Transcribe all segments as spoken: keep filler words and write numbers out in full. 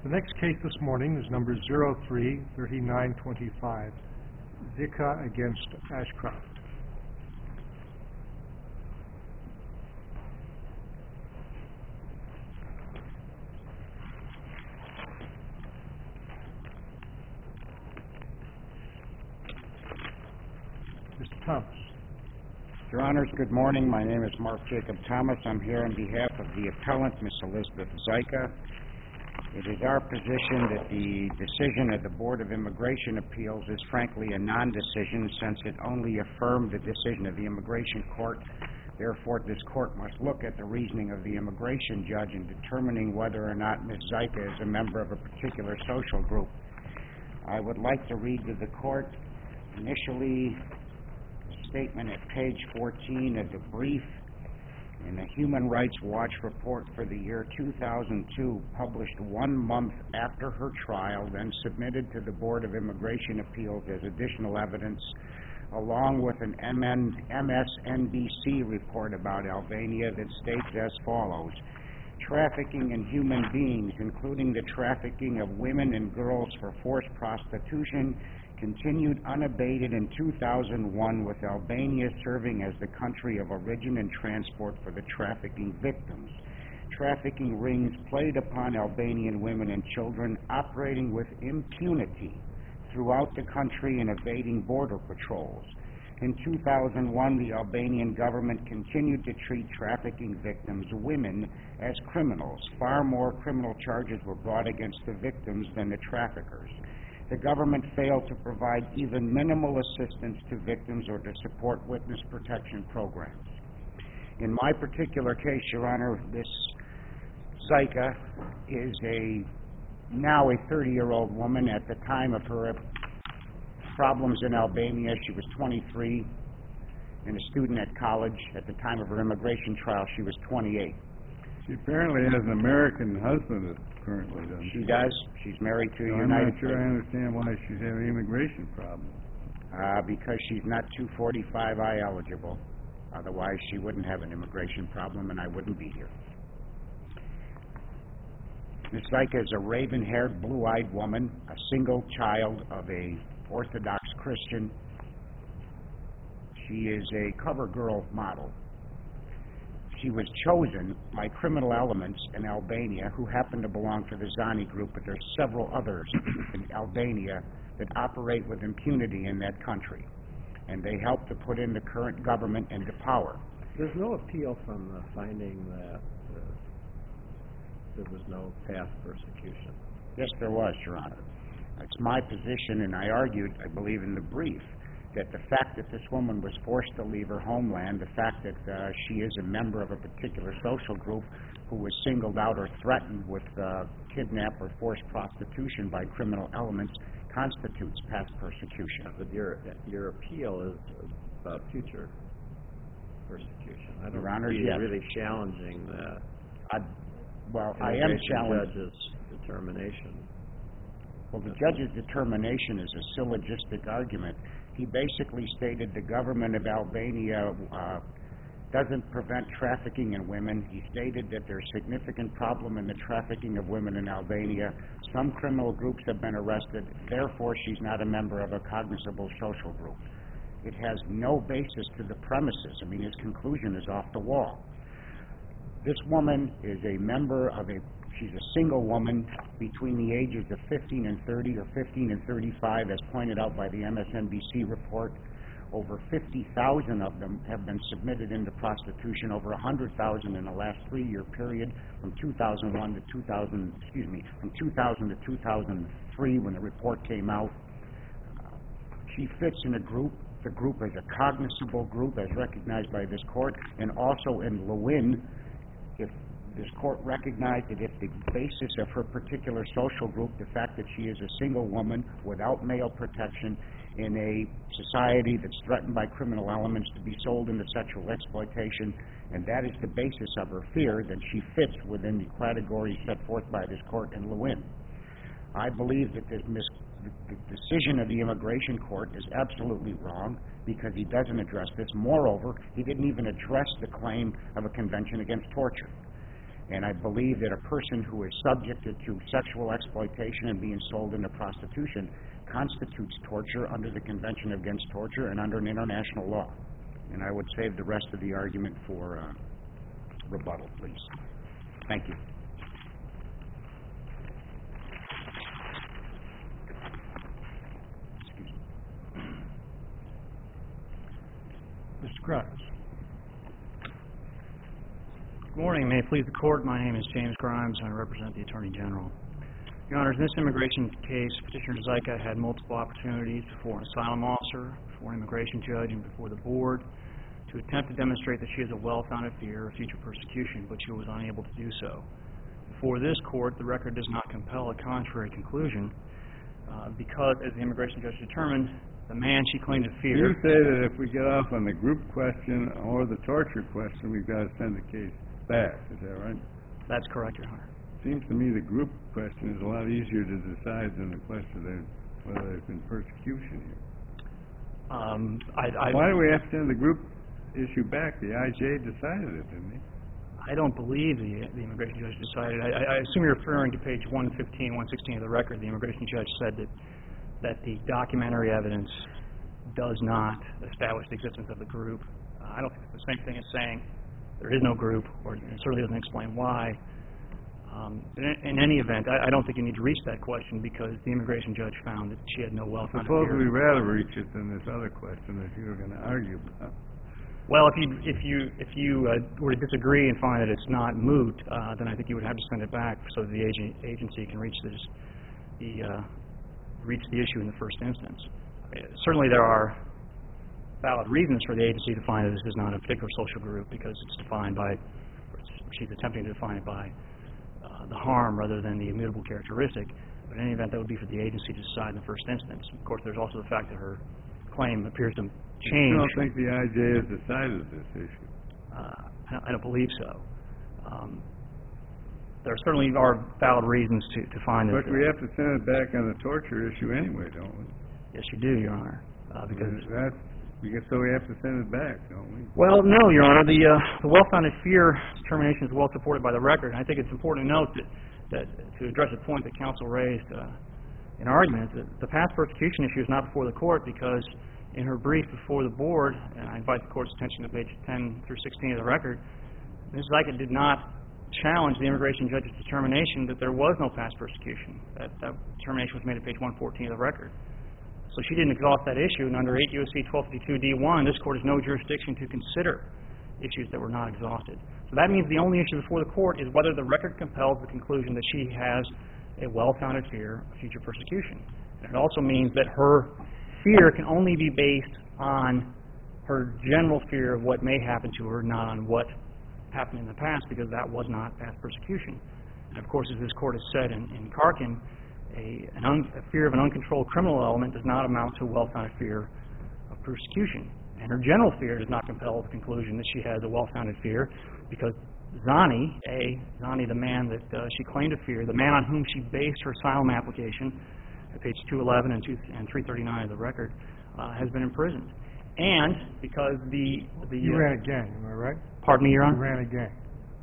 The next case this morning is number zero three three nine two five, Zika against Ashcroft. Mister Thomas. Your Honors, good morning. My name is Mark Jacob Thomas. I'm here on behalf of the appellant, Miss Elizabeth Zika. It is our position that the decision of the Board of Immigration Appeals is frankly a non-decision, since it only affirmed the decision of the Immigration Court. Therefore, this Court must look at the reasoning of the immigration judge in determining whether or not Miz Zika is a member of a particular social group. I would like to read to the Court initially a statement at page fourteen of the brief in the Human Rights Watch report for the year two thousand two, published one month after her trial, then submitted to the Board of Immigration Appeals as additional evidence, along with an M S N B C report about Albania that states as follows: trafficking in human beings, including the trafficking of women and girls for forced prostitution, continued unabated in two thousand one, with Albania serving as the country of origin and transport for the trafficking victims. Trafficking rings played upon Albanian women and children, operating with impunity throughout the country and evading border patrols. In two thousand one, the Albanian government continued to treat trafficking victims, women, as criminals. Far more criminal charges were brought against the victims than the traffickers. The government failed to provide even minimal assistance to victims or to support witness protection programs. In my particular case, Your Honor, this Zika is a now a thirty-year-old woman. At the time of her problems in Albania, she was twenty-three and a student at college. At the time of her immigration trial, she was twenty-eight. She apparently has an American husband that currently doesn't she? She does. She's married to a so United I'm not sure I understand why she's having immigration problems. Uh, because she's not two forty-five I eligible. Otherwise, she wouldn't have an immigration problem, and I wouldn't be here. Miss Zika is a raven-haired, blue-eyed woman, a single child of a Orthodox Christian. She is a cover girl model. She was chosen by criminal elements in Albania who happen to belong to the Zani group, but there's several others in Albania that operate with impunity in that country, and they help to put in the current government into power. There's no appeal from the finding that uh, there was no past persecution. Yes, there was, Your Honor. It's my position, and I argued, I believe, in the brief, that the fact that this woman was forced to leave her homeland, the fact that uh, she is a member of a particular social group who was singled out or threatened with uh, kidnap or forced prostitution by criminal elements, constitutes past persecution. But your your appeal is about future persecution. I don't Your Honor, see yes. really challenging that. I, well, I am challenging the judge's determination. Well, the judge's determination is a syllogistic argument. He basically stated the government of Albania uh, doesn't prevent trafficking in women. He stated that there's significant problem in the trafficking of women in Albania. Some criminal groups have been arrested. Therefore, she's not a member of a cognizable social group. It has no basis to the premises. I mean, his conclusion is off the wall. This woman is a member of a She's a single woman between the ages of fifteen and thirty, or fifteen and thirty-five, as pointed out by the M S N B C report. Over fifty thousand of them have been submitted into prostitution, over one hundred thousand in the last three-year period, from two thousand one to two thousand, excuse me, from two thousand to two thousand three, when the report came out. Uh, she fits in a group. The group is a cognizable group, as recognized by this court, and also in Lewin, if this court recognized that if the basis of her particular social group, the fact that she is a single woman without male protection in a society that's threatened by criminal elements to be sold into sexual exploitation, and that is the basis of her fear, then she fits within the category set forth by this court in Lewin. I believe that this mis- the decision of the immigration court is absolutely wrong, because he doesn't address this. Moreover, he didn't even address the claim of a convention against torture. And I believe that a person who is subjected to sexual exploitation and being sold into prostitution constitutes torture under the Convention Against Torture and under an international law. And I would save the rest of the argument for uh, rebuttal, please. Thank you. Mister Grimes. Good morning. May it please the Court, my name is James Grimes, and I represent the Attorney General. Your Honors, in this immigration case, Petitioner Zyka had multiple opportunities before an asylum officer, before an immigration judge, and before the Board to attempt to demonstrate that she has a well-founded fear of future persecution, but she was unable to do so. Before this Court, the record does not compel a contrary conclusion uh, because, as the immigration judge determined, the man she claimed to fear... You say that if we get off on the group question or the torture question, we've got to send the case back. Is that right? That's correct, Your Honor. Seems to me the group question is a lot easier to decide than the question of whether there's been persecution here. Um, I, I, Why do we have to send the group issue back? The I J decided it, didn't he? I don't believe the, the immigration judge decided. I, I assume you're referring to page one fifteen, one sixteen of the record. The immigration judge said that, that the documentary evidence does not establish the existence of the group. Uh, I don't think it's the same thing as saying there is no group, or it certainly doesn't explain why. Um, in, in any event, I, I don't think you need to reach that question because the immigration judge found that she had no well-founded Suppose fear. we'd rather reach it than this other question that you were going to argue about. Well, if you if you if you uh, were to disagree and find that it's not moot, uh, then I think you would have to send it back so that the agent, agency can reach this the uh, reach the issue in the first instance. Uh, certainly, there are valid reasons for the agency to find that this is not a particular social group because it's defined by, she's attempting to define it by uh, the harm rather than the immutable characteristic. But in any event, that would be for the agency to decide in the first instance. Of course, there's also the fact that her claim appears to change. I don't think the I J has decided this issue. Uh, I, don't, I don't believe so. Um, there certainly are valid reasons to, to find that. But we have to send it back on the torture issue anyway, don't we? Yes, you do, Your Honor. Uh, because that's, because so we have to send it back, don't we? Well, no, Your Honor. The, uh, the well-founded fear determination is well supported by the record. And I think it's important to note that, that to address a point that counsel raised uh, in argument, that the past persecution issue is not before the court because in her brief before the board, and I invite the court's attention to page ten through sixteen of the record, Miz Zyka did not challenge the immigration judge's determination that there was no past persecution. That, that determination was made at page one fourteen of the record. So she didn't exhaust that issue, and under eight U S C twelve fifty-two D one, this court has no jurisdiction to consider issues that were not exhausted. So that means the only issue before the court is whether the record compels the conclusion that she has a well-founded fear of future persecution. And it also means that her fear can only be based on her general fear of what may happen to her, not on what happened in the past, because that was not past persecution. And of course, as this court has said in, in Karkin, A, an un, a fear of an uncontrolled criminal element does not amount to a well-founded fear of persecution. And her general fear does not compel the conclusion that she has a well-founded fear, because Zani, A, Zani, the man that uh, she claimed to fear, the man on whom she based her asylum application, at page two eleven and, two, and three thirty-nine of the record, uh, has been imprisoned. And because the... the He uh, ran a gang, am I right? Pardon me, Your He Honor? ran a gang.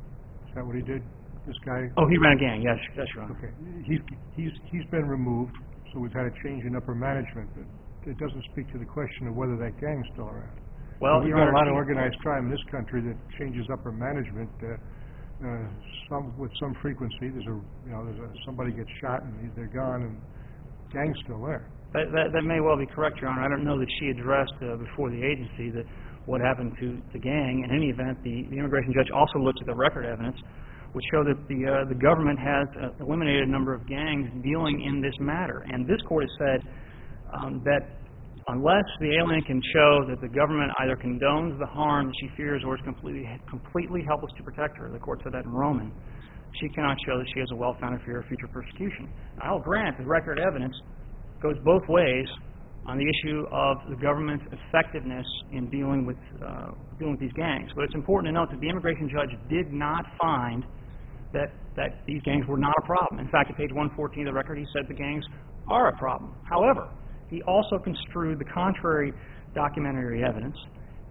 Is that what he did? This guy? Oh, he ran a gang, yes, yes, Your Honor. Okay. He's, he's, he's been removed, so we've had a change in upper management, but it doesn't speak to the question of whether that gang's still around. Well, We've Your got a Honor, lot of organized crime in this country that changes upper management, uh, uh, some, with some frequency. There's a, you know, there's a, somebody gets shot and they're gone and gang's still there. That, that, that may well be correct, Your Honor. I don't know that she addressed uh, before the agency that what happened to the gang. In any event, the, the immigration judge also looked at the record evidence, which showed that the uh, the government has uh, eliminated a number of gangs dealing in this matter. And this court has said um, that unless the alien can show that the government either condones the harm that she fears or is completely completely helpless to protect her, the court said that in Roman, she cannot show that she has a well-founded fear of future persecution. I'll grant the record evidence goes both ways on the issue of the government's effectiveness in dealing with uh, dealing with these gangs. But it's important to note that the immigration judge did not find that that these gangs were not a problem. In fact, at page one fourteen of the record, he said the gangs are a problem. However, he also construed the contrary documentary evidence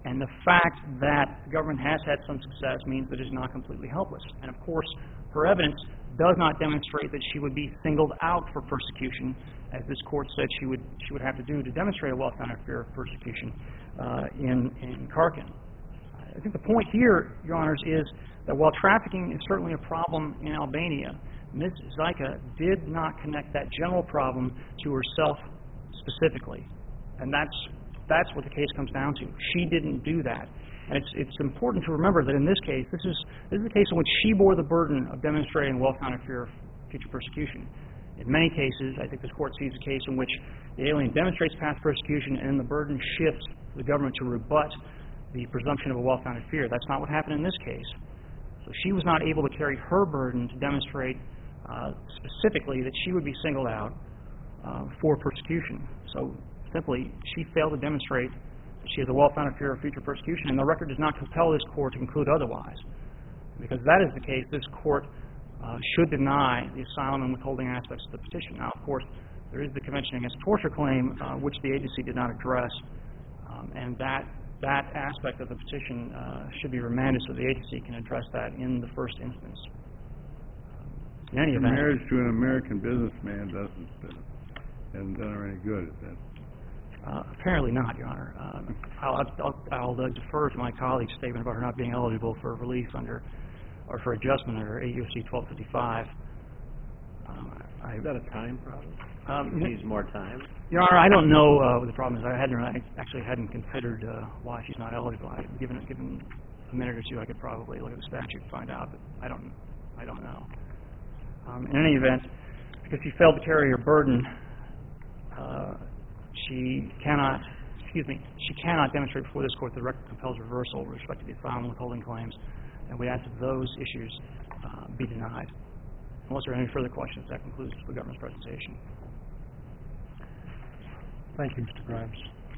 And the fact that the government has had some success means that it is not completely helpless. And of course, her evidence does not demonstrate that she would be singled out for persecution, as this court said she would she would have to do to demonstrate a well-founded fear of persecution uh, in in Karkin. I think the point here, Your Honors, is that while trafficking is certainly a problem in Albania, Miz Zika did not connect that general problem to herself specifically, and that's that's what the case comes down to. She didn't do that. And it's, it's important to remember that in this case, this is, this is a case in which she bore the burden of demonstrating well-founded fear of future persecution. In many cases, I think this court sees a case in which the alien demonstrates past persecution and the burden shifts to the government to rebut the presumption of a well-founded fear. That's not what happened in this case. So she was not able to carry her burden to demonstrate uh, specifically that she would be singled out uh, for persecution. So simply, she failed to demonstrate that she has a well-founded fear of future persecution, and the record does not compel this court to conclude otherwise. Because if that is the case, this court uh, should deny the asylum and withholding aspects of the petition. Now, of course, there is the Convention Against Torture claim, uh, which the agency did not address, um, and that that aspect of the petition uh, should be remanded so the agency can address that in the first instance. In any The event, marriage to an American businessman doesn't, uh, hasn't done her any good, is that? Uh, apparently not, Your Honor. Um, I'll, I'll, I'll uh, defer to my colleague's statement about her not being eligible for relief under, or for adjustment under eight U S C twelve fifty-five. Um, I, Is that a time problem? um, She needs more time? Your Honor, I don't know uh, what the problem is. I hadn't, I actually hadn't considered uh, why she's not eligible. I, given given a minute or two, I could probably look at the statute and find out, but I don't, I don't know. Um, in any event, because she failed to carry her burden, uh, she cannot, excuse me, she cannot demonstrate before this court that the record compels reversal with respect to the asylum and withholding claims, and we ask that those issues uh, be denied. Unless there are any further questions, that concludes the government's presentation. Thank you, Mister Grimes.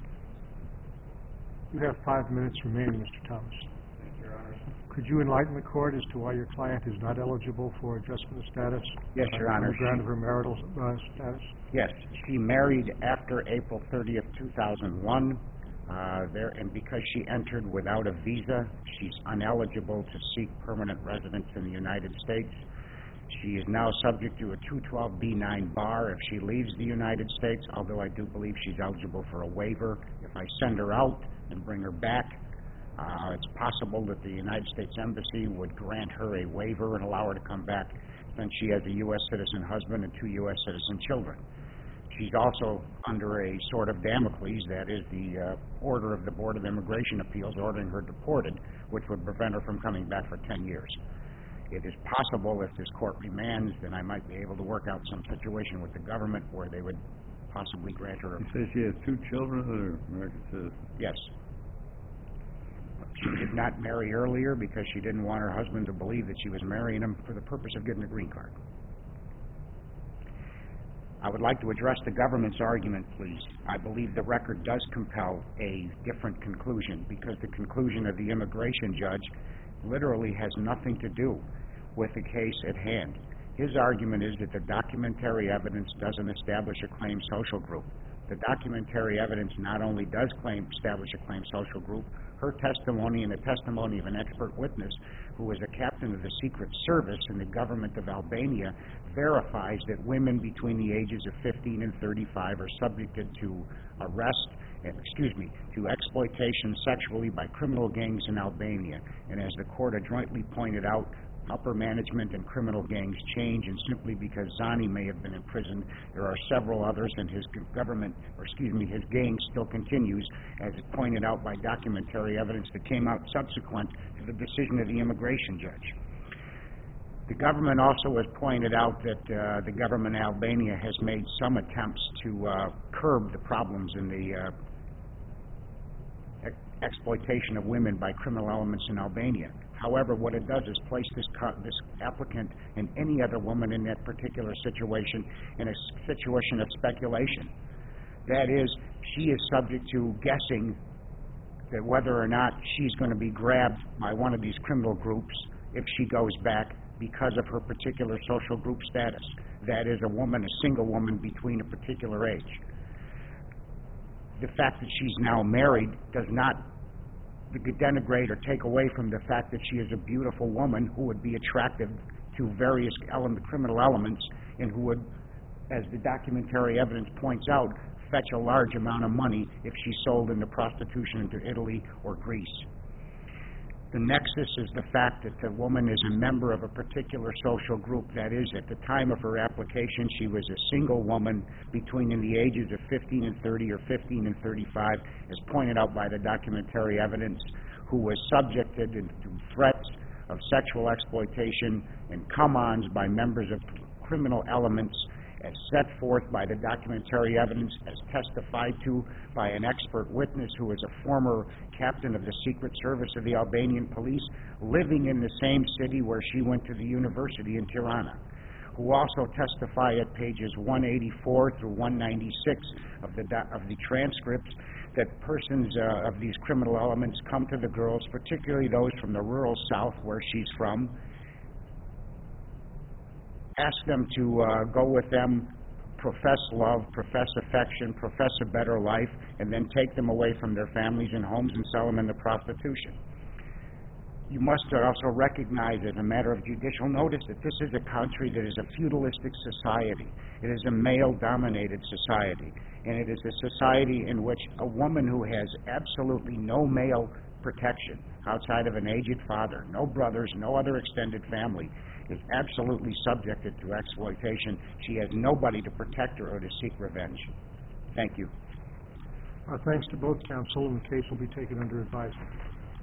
You have five minutes remaining, Mister Thomas. Thank you, Your Honor. Could you enlighten the court as to why your client is not eligible for adjustment of status? Yes, Your Honor. On the ground of her marital uh, status? Yes, she married after April thirtieth, two thousand one, uh, there, and because she entered without a visa, she's ineligible to seek permanent residence in the United States. She is now subject to a two twelve B nine bar if she leaves the United States, although I do believe she's eligible for a waiver. If I send her out and bring her back, uh, it's possible that the United States Embassy would grant her a waiver and allow her to come back, since she has a U S citizen husband and two U S citizen children. She's also under a sort of Damocles, that is the uh, order of the Board of Immigration Appeals ordering her deported, which would prevent her from coming back for ten years. It is possible if this court remands, then I might be able to work out some situation with the government where they would possibly grant her a... You say she has two children that are American citizens? Yes. She did not marry earlier because she didn't want her husband to believe that she was marrying him for the purpose of getting a green card. I would like to address the government's argument, please. I believe the record does compel a different conclusion because the conclusion of the immigration judge literally has nothing to do with the case at hand. His argument is that the documentary evidence doesn't establish a claimed social group. The documentary evidence not only does claim establish a claimed social group, her testimony and the testimony of an expert witness who was a captain of the Secret Service in the government of Albania verifies that women between the ages of fifteen and thirty-five are subjected to arrest, and, excuse me, to exploitation sexually by criminal gangs in Albania. And as the court adroitly pointed out, upper management and criminal gangs change, and simply because Zani may have been imprisoned, there are several others, and his government, or excuse me, his gang still continues, as pointed out by documentary evidence that came out subsequent to the decision of the immigration judge. The government also has pointed out that uh, the government of Albania has made some attempts to uh, curb the problems in the uh, ex exploitation of women by criminal elements in Albania. However, what it does is place this, this applicant and any other woman in that particular situation in a situation of speculation. That is, she is subject to guessing that whether or not she's going to be grabbed by one of these criminal groups if she goes back because of her particular social group status. That is, a woman, a single woman between a particular age. The fact that she's now married does not denigrate or take away from the fact that she is a beautiful woman who would be attractive to various element, criminal elements and who would, as the documentary evidence points out, fetch a large amount of money if she sold into prostitution into Italy or Greece. The nexus is the fact that the woman is a member of a particular social group. That is, at the time of her application, she was a single woman between in the ages of fifteen and thirty or fifteen and thirty-five, as pointed out by the documentary evidence, who was subjected to threats of sexual exploitation and come-ons by members of criminal elements, as set forth by the documentary evidence, as testified to by an expert witness who was a former captain of the Secret Service of the Albanian police, living in the same city where she went to the university in Tirana, who also testify at pages one eighty-four through one ninety-six of the, do- of the transcripts that persons uh, of these criminal elements come to the girls, particularly those from the rural South where she's from, ask them to uh, go with them, profess love, profess affection, profess a better life, and then take them away from their families and homes and sell them into prostitution. You must also recognize, as a matter of judicial notice, that this is a country that is a feudalistic society. It is a male-dominated society, and it is a society in which a woman who has absolutely no male protection outside of an aged father, no brothers, no other extended family, is absolutely subjected to exploitation. She has nobody to protect her or to seek revenge. Thank you. Our thanks to both counsel, and the case will be taken under advisement.